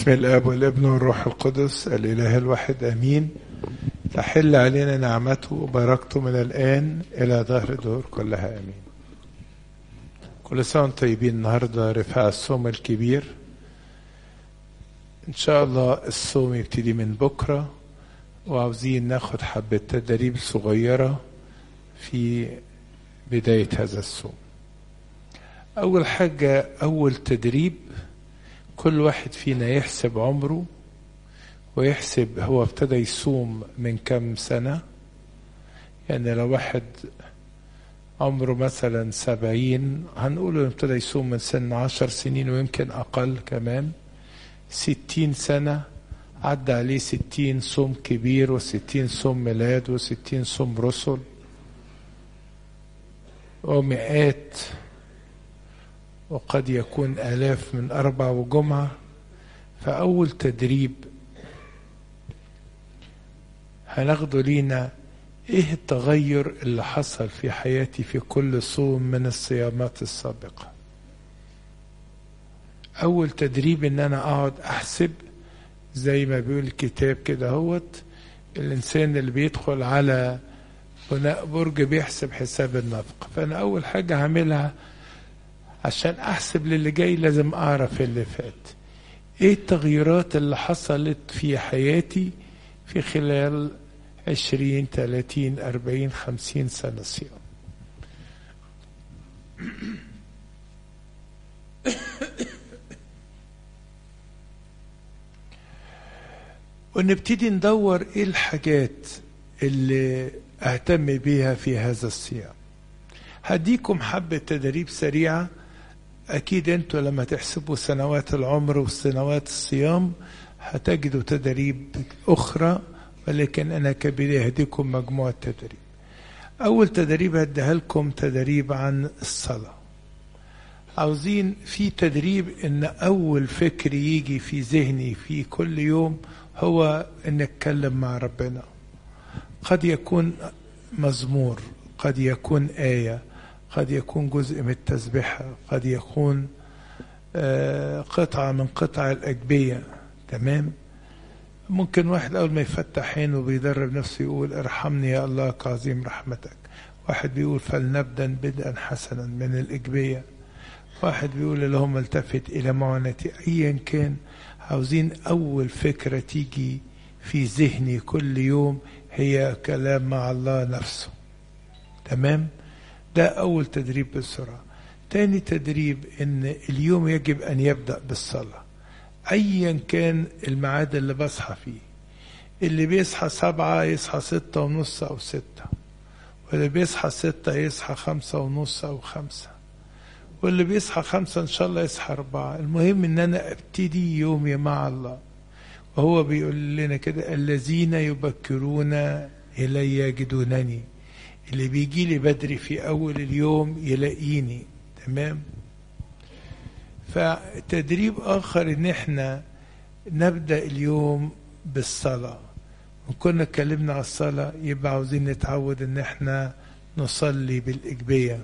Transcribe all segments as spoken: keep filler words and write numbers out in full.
بسم الآب والابن والروح القدس الإله الواحد آمين. تحل علينا نعمته وبركته من الآن إلى ظهر الدهور كلها آمين. كل سنة وانتم طيبين. النهاردة رفاع الصوم الكبير، إن شاء الله الصوم يبتدي من بكرة، وعاوزين ناخد حبة تدريب صغيرة في بداية هذا الصوم. أول حاجة، أول تدريب، كل واحد فينا يحسب عمره ويحسب هو ابتدى يصوم من كم سنة. يعني لو واحد عمره مثلا سبعين، هنقوله ابتدى يصوم من سن عشر سنين ويمكن أقل كمان. ستين سنة عدى عليه ستين صوم كبير، وستين صوم ميلاد، وستين صوم رسل، ومئات، وقد يكون آلاف من أربع وجمعة. فأول تدريب هناخده لينا إيه التغير اللي حصل في حياتي في كل صوم من الصيامات السابقة. أول تدريب إن أنا أقعد أحسب زي ما بيقول الكتاب كده، هوت الإنسان اللي بيدخل على بناء برج بيحسب حساب النفق. فأنا أول حاجة هعملها عشان أحسب للي جاي لازم أعرف اللي فات، إيه التغييرات اللي حصلت في حياتي في خلال عشرين ثلاثين أربعين خمسين سنة صيام. ونبتدي ندور إيه الحاجات اللي أهتم بيها في هذا الصيام. هديكم حبة تدريب سريعة. أكيد أنتوا لما تحسبوا سنوات العمر وسنوات الصيام هتجدوا تدريب أخرى، ولكن أنا كبداية هديكم مجموعة تدريب. أول تدريب هديها لكم تدريب عن الصلاة. عاوزين في تدريب إن أول فكر يجي في ذهني في كل يوم هو إن أتكلم مع ربنا. قد يكون مزمور، قد يكون آية، قد يكون جزء من التسبيحة، قد يكون قطعة من قطع الأجبية. تمام. ممكن واحد أول ما يفتح عينه بيدرب نفسه يقول ارحمني يا الله كعظيم رحمتك. واحد بيقول فلنبدأ بدءا حسنا من الأجبية. واحد بيقول اللهم التفت إلى معونتي. أيا كان، عاوزين أول فكرة تيجي في ذهني كل يوم هي كلام مع الله نفسه. تمام. ده أول تدريب بالسرعة. تاني تدريب إن اليوم يجب أن يبدأ بالصلاة أيا كان الميعاد اللي بصحى فيه. اللي بيصحى سبعة يصحى ستة ونص أو ستة، واللي بيصحى ستة يصحى خمسة ونص أو خمسة، واللي بيصحى خمسة إن شاء الله يصحى أربعة. المهم إن أنا أبتدي يومي مع الله، وهو بيقول لنا كده الذين يبكرون إلي يجدونني. اللي بيجي لي بدري في أول اليوم يلاقيني. تمام. فتدريب آخر إن احنا نبدأ اليوم بالصلاة. وكنا اتكلمنا على الصلاة، يبقى عاوزين نتعود إن احنا نصلي بالإجبية.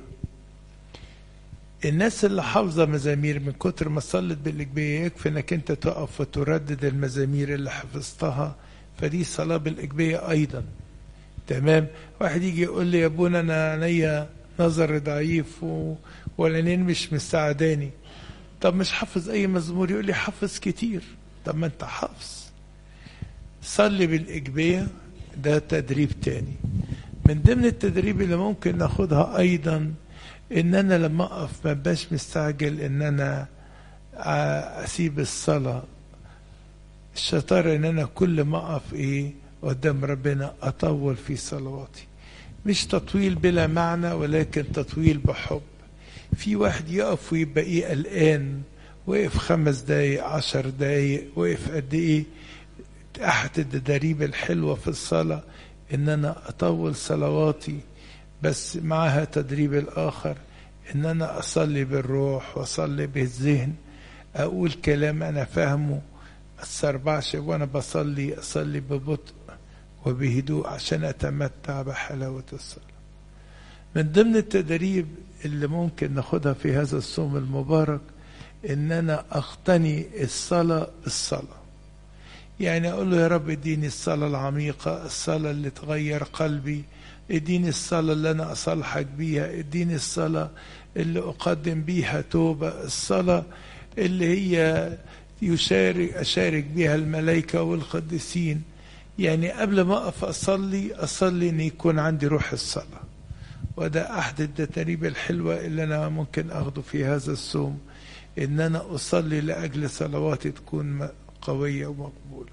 الناس اللي حافظة مزامير من كتر ما صلت بالإجبية يكفي إنك أنت تقف وتردد المزامير اللي حفظتها، فدي صلاة بالإجبية أيضا. تمام. واحد يجي يقول لي يا ابونا انا عينيا نظر ضعيف و... والعينين مش مساعداني. طب مش حافظ اي مزمور؟ يقول لي حافظ كتير. طب ما انت حافظ. صلي بالاجبيه. ده تدريب تاني. من ضمن التدريب اللي ممكن ناخدها ايضا ان انا لما اقف ما بقاش مستعجل ان انا اسيب الصلاه. الشطاره ان انا كل ما اقف ايه قدام ربنا أطول في صلواتي. مش تطويل بلا معنى، ولكن تطويل بحب. في واحد يقف ويبقى إيه قلقان، وقف خمس دقايق عشر دقايق، وقف قد إيه. أحد التدريب الحلوة في الصلاة إن أنا أطول صلواتي، بس معها تدريب الآخر إن أنا أصلي بالروح وأصلي بالذهن. أقول كلام أنا فاهمه، ما أتسربعش وأنا بصلي. أصلي ببطء وبهدوء عشان أتمتع بحلاوة الصلاة. من ضمن التدريب اللي ممكن ناخدها في هذا الصوم المبارك ان انا اقتني الصلاة الصلاة. يعني اقول له يا رب اديني الصلاة العميقة، الصلاة اللي تغير قلبي، اديني الصلاة اللي انا اصالحك بيها، اديني الصلاة اللي اقدم بيها توبة، الصلاة اللي هي يشارك اشارك بيها الملائكة والقديسين. يعني قبل ما اقف اصلي اصلي ان يكون عندي روح الصلاة. وده احد التدريب الحلوة اللي انا ممكن اخده في هذا الصوم، ان انا اصلي لاجل صلواتي تكون قوية ومقبولة.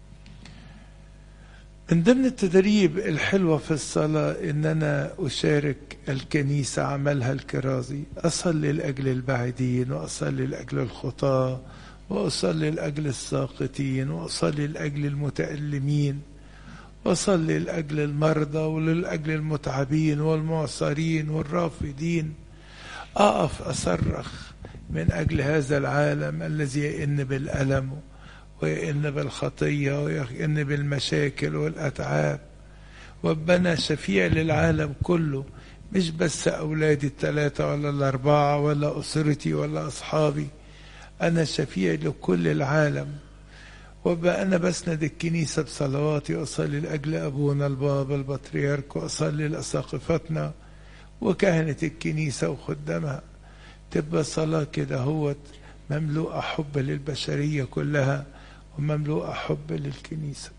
من ضمن التدريب الحلوة في الصلاة ان انا اشارك الكنيسة عملها الكرازي، اصلي لاجل البعيدين، واصلي لاجل الخطاة، واصلي لاجل الساقطين، واصلي لاجل المتألمين، واصلي لاجل المرضى، وللاجل المتعبين والمعصرين والرافضين. اقف اصرخ من اجل هذا العالم الذي يئن بالألم ويئن بالخطية ويئن بالمشاكل والأتعاب. وابنا شفيع للعالم كله، مش بس أولادي الثلاثة ولا الأربعة ولا أسرتي ولا أصحابي، أنا شفيع لكل العالم. وابقى أنا بسند الكنيسة بصلواتي، وأصلي لأجل أبونا البابا البطريرك، وأصلي لأساقفتنا وكهنة الكنيسة وخدامها. تبقى صلاة كده هوت مملوءة حب للبشرية كلها، ومملوءة حب للكنيسة.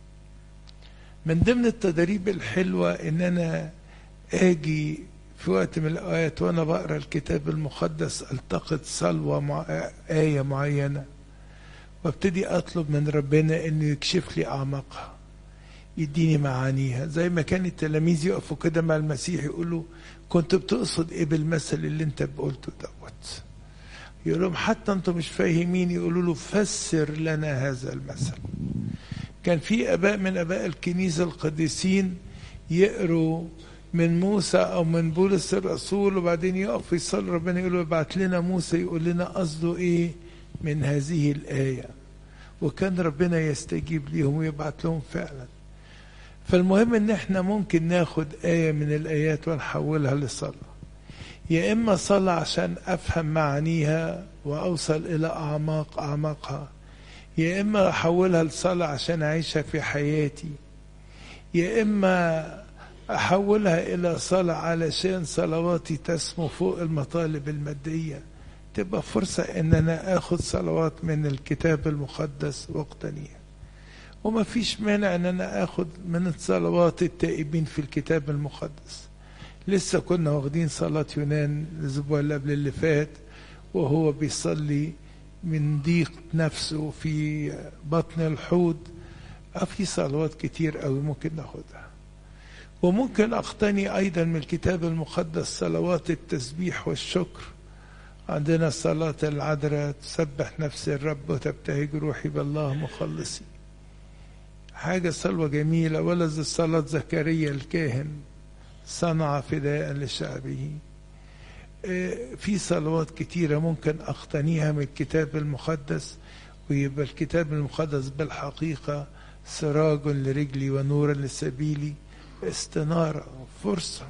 من ضمن التدريب الحلوة ان انا اجي في وقت من الاوقات وانا بقرا الكتاب المقدس التقط صلوة مع آية معينة، وابتدي اطلب من ربنا انه يكشف لي اعماقها، يديني معانيها. زي ما كان التلاميذ يقفوا كده مع المسيح يقولوا كنت بتقصد ايه بالمثل اللي انت قلته دوت؟ يقول لهم حتى انتم مش فاهمين، يقولوا له فسر لنا هذا المثل. كان في اباء من اباء الكنيسه القديسين يقروا من موسى او من بولس الرسول، وبعدين يقف يصلي ربنا يقول له ابعت لنا موسى يقول لنا قصده ايه من هذه الايه، وكان ربنا يستجيب ليهم ويبعت لهم فعلا. فالمهم ان احنا ممكن ناخد ايه من الايات ونحولها لصلاه، يا اما صلاه عشان افهم معانيها واوصل الى اعماق اعماقها، يا اما احولها لصلاه عشان اعيشها في حياتي، يا اما احولها الى صلاه علشان صلواتي تسمو فوق المطالب الماديه. تبقى فرصه ان انا اخد صلوات من الكتاب المقدس واقتنيها. وما فيش مانع ان انا اخد من صلوات التائبين في الكتاب المقدس. لسه كنا واخدين صلاة يونان الاسبوع اللي قبل اللي فات، وهو بيصلي من ضيق نفسه في بطن الحوض. في صلوات كتير قوي ممكن ناخدها. وممكن اقتني ايضا من الكتاب المقدس صلوات التسبيح والشكر. عندنا صلاة العذراء تسبح نفسي الرب وتبتهج روحي بالله مخلصي، حاجة صلوة جميلة. ولا زي صلاة زكريا الكاهن صنع فداء لشعبه. في صلوات كتيرة ممكن أقتنيها من الكتاب المقدس، ويبقى الكتاب المقدس بالحقيقة سراج لرجلي ونورا لسبيلي، استنارة، فرصة.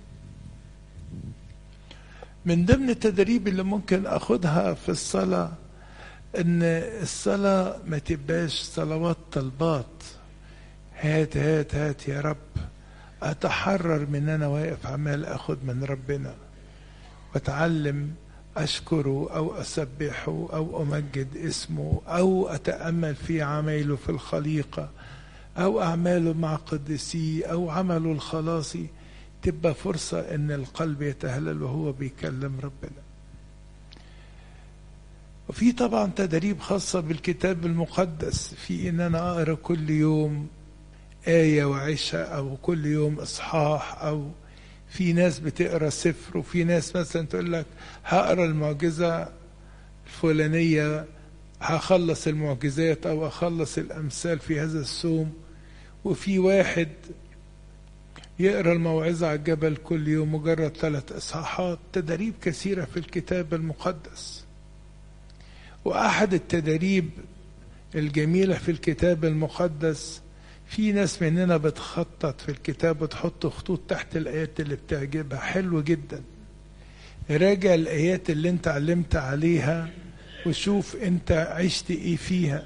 من ضمن التدريب اللي ممكن أخدها في الصلاة إن الصلاة ما تبقاش صلوات طلبات، هات هات هات يا رب. أتحرر من أنا واقف عمال أخد من ربنا، وأتعلم أشكره أو أسبحه أو أمجد اسمه، أو أتأمل في عمله في الخليقة، أو أعماله مع قدسيه، أو عمله الخلاصي. تبقى فرصة إن القلب يتهلل وهو بيكلم ربنا. وفي طبعا تدريب خاصة بالكتاب المقدس، في إن أنا أقرأ كل يوم آية وعشاء، أو كل يوم إصحاح، أو في ناس بتقرأ سفر، وفي ناس مثلا تقول لك هقرأ المعجزة الفلانية، هخلص المعجزات أو أخلص الأمثال في هذا الصوم. وفي واحد يقرأ الموعظة على الجبل كل يوم مجرد ثلاث إصحاحات. تدريب كثيرة في الكتاب المقدس. وأحد التدريب الجميلة في الكتاب المقدس، في ناس مننا بتخطط في الكتاب وتحط خطوط تحت الآيات اللي بتعجبها، حلو جدا. راجع الآيات اللي انت علمت عليها وشوف انت عشت ايه فيها.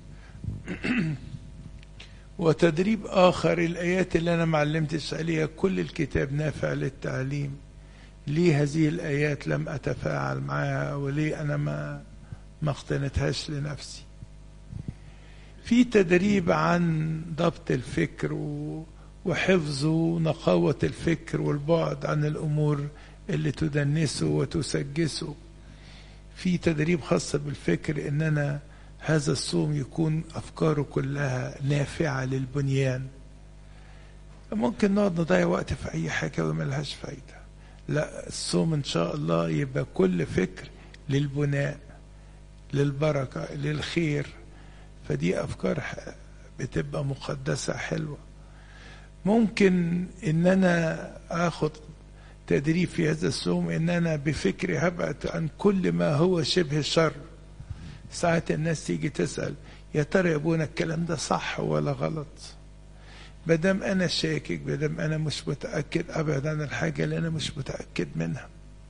وتدريب آخر، الآيات اللي أنا معلمتش عليها، كل الكتاب نافع للتعليم. ليه هذه الآيات لم أتفاعل معها، وليه أنا ما ما اقتنتهاش لنفسي؟ في تدريب عن ضبط الفكر وحفظه ونقاوة الفكر والبعد عن الأمور اللي تدنسه وتسجسه. في تدريب خاص بالفكر، إن أنا هذا الصوم يكون أفكاره كلها نافعة للبنيان. ممكن نقعد نضيع وقت في أي حاجة وملهاش فايدة. لا، الصوم إن شاء الله يبقى كل فكر للبناء، للبركة، للخير. فدي أفكار بتبقى مقدسة حلوة. ممكن إن أنا أخذ تدريب في هذا الصوم، إن أنا بفكري هبعد عن كل ما هو شبه شر. ساعات الناس تيجي تسأل يا ترى يا ابونا الكلام ده صح ولا غلط؟ بدم أنا شاكك، بدم أنا مش متأكد، أبعد عن الحاجة اللي أنا مش متأكد منها.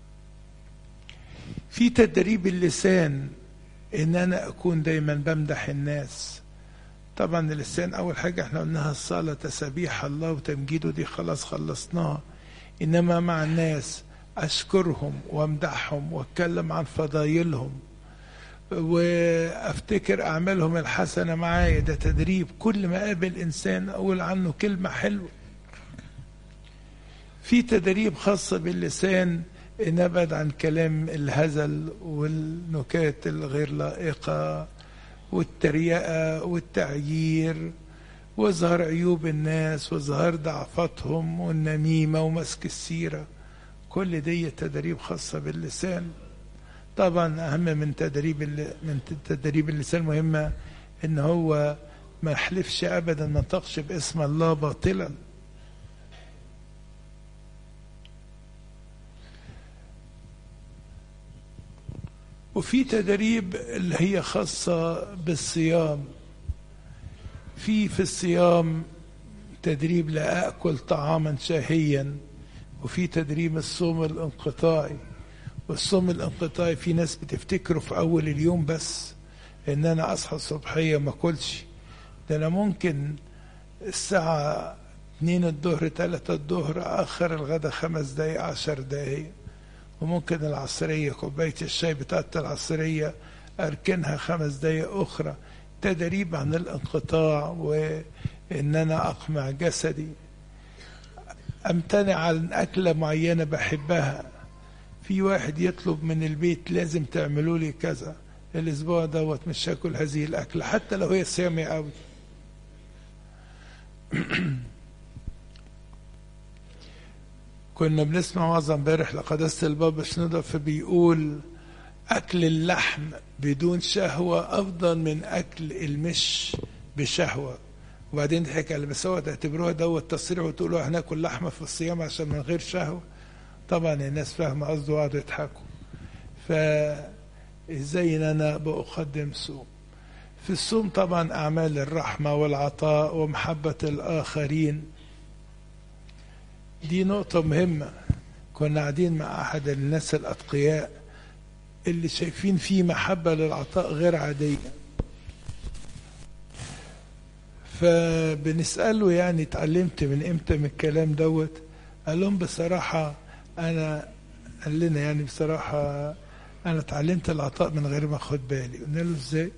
في تدريب اللسان، إن أنا أكون دايما بمدح الناس. طبعا اللسان أول حاجة احنا قلناها الصلاة، تسبيح الله وتمجيده، دي خلاص خلصناها. إنما مع الناس أشكرهم وامدحهم واتكلم عن فضايلهم وافتكر اعمالهم الحسنه معايا. ده تدريب، كل ما اقابل انسان اقول عنه كلمه حلوه. في تدريب خاصه باللسان، ان ابعد عن كلام الهزل والنكات الغير لائقه والتريقه والتعيير واظهار عيوب الناس واظهار ضعفاتهم والنميمه ومسك السيره. كل دي تدريب خاصه باللسان. طبعا اهم من تدريب من تدريب اللسان مهمه، ان هو ما يحلفش ابدا، ما ينطقش باسم الله باطلا. وفي تدريب اللي هي خاصه بالصيام. في في الصيام تدريب لا اكل طعاما شهيا، وفي تدريب الصوم الانقطاعي. والصوم الانقطاعي في ناس بتفتكره في اول اليوم بس، ان انا اصحى الصبحيه ما اكلش. ده انا ممكن الساعه اتنين الظهر تلاتة الظهر اخر الغدا خمس دقايق عشر دقايق. وممكن العصريه كوبايه الشاي بتاعت العصريه اركنها خمس دقايق اخرى. تدريب عن الانقطاع، وان انا اقمع جسدي، امتنع عن اكله معينه بحبها. في واحد يطلب من البيت لازم تعملوا لي كذا الاسبوع دوت، مش هاكل هذه الاكله حتى لو هي صيامي قوي. كنا بنسمع وعظة امبارح لقداسة البابا شنودة، فبيقول اكل اللحم بدون شهوه افضل من اكل المش بشهوه. وبعدين ضحك على المساواه، تعتبروها دوت تصريح وتقولوا هناكل لحمه في الصيام عشان من غير شهوه. طبعا الناس فاهمه قصده وقعدوا يضحكوا. فازاي ان انا بقدم صوم؟ في الصوم طبعا اعمال الرحمه والعطاء ومحبه الاخرين، دي نقطه مهمه. كنا قاعدين مع احد الناس الاتقياء اللي شايفين فيه محبه للعطاء غير عاديه، فبنساله يعني اتعلمت من امتى من الكلام دوت؟ قال لهم بصراحه انا قال لنا يعني بصراحه انا اتعلمت العطاء من غير ما اخد بالي. قلنا له ازاي؟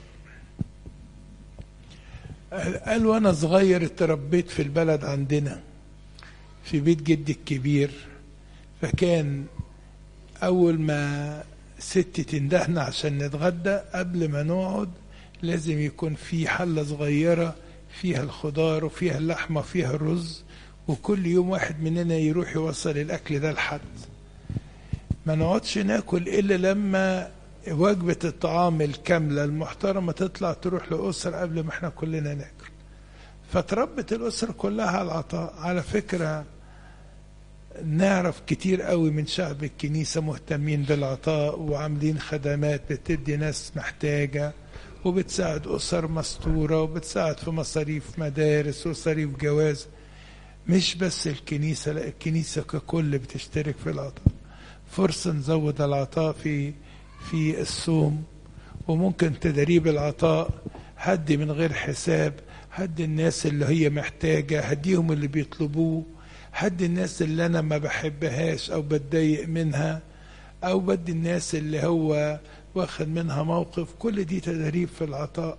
قال وانا صغير اتربيت في البلد عندنا في بيت جدي الكبير، فكان اول ما ست تندهنا عشان نتغدى قبل ما نقعد لازم يكون في حله صغيره فيها الخضار وفيها اللحمه وفيها الرز، وكل يوم واحد مننا يروح يوصل الاكل ده لحد. ما نقعدش ناكل الا لما وجبه الطعام الكامله المحترمه تطلع تروح لاسره قبل ما احنا كلنا ناكل. فتربت الاسره كلها على العطاء. على فكره نعرف كتير قوي من شعب الكنيسه مهتمين بالعطاء وعاملين خدمات بتدي ناس محتاجه وبتساعد اسر مستوره وبتساعد في مصاريف مدارس ومصاريف جواز. مش بس الكنيسه، لا الكنيسه ككل بتشترك في العطاء. فرصه نزود العطاء في في الصوم. وممكن تدريب العطاء، هدي من غير حساب، هدي الناس اللي هي محتاجة، هديهم اللي بيطلبوه، هدي الناس اللي أنا ما بحبهاش أو بتضايق منها، أو بدي الناس اللي هو واخد منها موقف. كل دي تدريب في العطاء.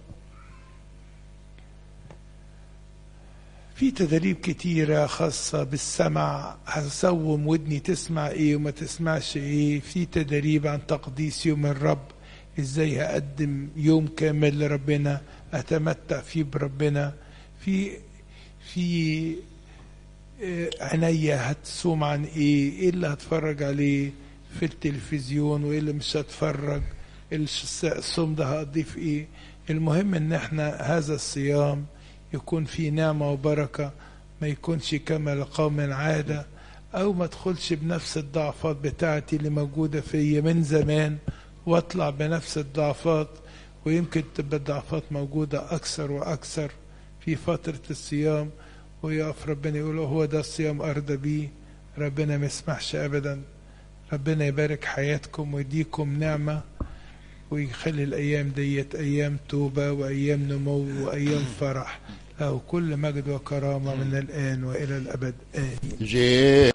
في تدريب كتيرة خاصة بالسمع، هسوم ودني تسمع ايه وما تسمعش ايه. في تدريب عن تقديس يوم الرب، ازاي هقدم يوم كامل لربنا اتمتع فيه بربنا. في في عينيا هتصوم عن ايه، ايه اللي هتفرج عليه في التلفزيون وايه اللي مش هتفرج، الصوم ده هقضيه في ايه. المهم ان احنا هذا الصيام يكون فيه نعمة وبركة، ما يكونش كما لقوم عادة، او ما ادخلش بنفس الضعفات بتاعتي اللي موجودة فيا من زمان واطلع بنفس الضعفات، ويمكن تبقى الضعفات موجودة اكثر واكثر في فترة الصيام، ويقف ربنا يقول هو ده الصيام ارضى بيه. ربنا ما يسمحش ابدا. ربنا يبارك حياتكم ويديكم نعمة، ويخلي الأيام ديت أيام توبة وأيام نمو وأيام فرح. له كل مجد وكرامة من الآن وإلى الأبد. آمين.